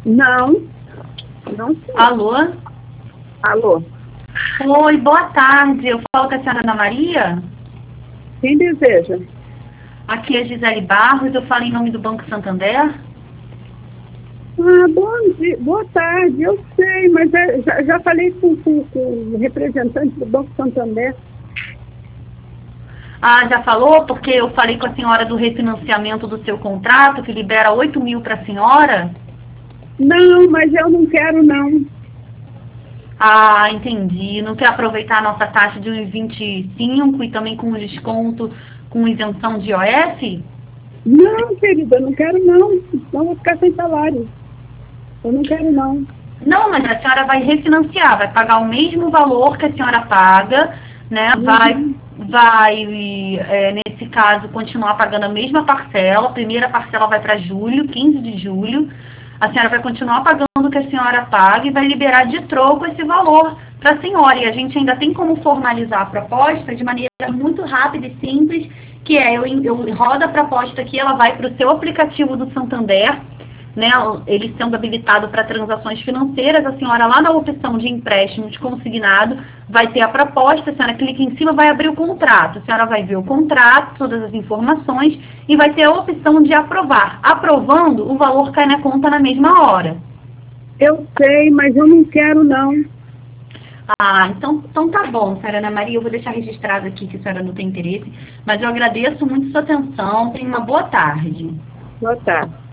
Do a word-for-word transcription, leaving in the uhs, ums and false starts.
Não, não sei. Alô? Alô? Oi, boa tarde. Eu falo com a senhora Ana Maria? Quem deseja? Aqui é Gisele Barros, eu falo em nome do Banco Santander. Ah, bom dia, boa tarde, eu sei, mas é, já, já falei com, com, com o representante do Banco Santander. Ah, já falou? Porque eu falei com a senhora do refinanciamento do seu contrato, que libera oito mil para a senhora. Não, mas eu não quero não. Ah, entendi. Não quer aproveitar a nossa taxa de um vírgula vinte e cinco e também com desconto, com isenção de I O F? Não, querida, eu não quero não. Não vou ficar sem salário. Eu não quero não. Não, mas a senhora vai refinanciar, vai pagar o mesmo valor que a senhora paga, né? Vai, Uhum. vai é, nesse caso, continuar pagando a mesma parcela. A primeira parcela vai para julho, quinze de julho. A senhora vai continuar pagando o que a senhora paga e vai liberar de troco esse valor para a senhora. E a gente ainda tem como formalizar a proposta de maneira muito rápida e simples, que é, eu, eu rodo a proposta aqui, ela vai para o seu aplicativo do Santander, né, ele sendo habilitado para transações financeiras, a senhora lá na opção de empréstimo de consignado vai ter a proposta, a senhora clica em cima, vai abrir o contrato, a senhora vai ver o contrato, todas as informações e vai ter a opção de aprovar. Aprovando, o valor cai na conta na mesma hora. Eu sei, mas eu não quero não. Ah, então, então tá bom, senhora Ana Maria, eu vou deixar registrado aqui que a senhora não tem interesse, mas eu agradeço muito sua atenção, tenha uma boa tarde. Boa tarde.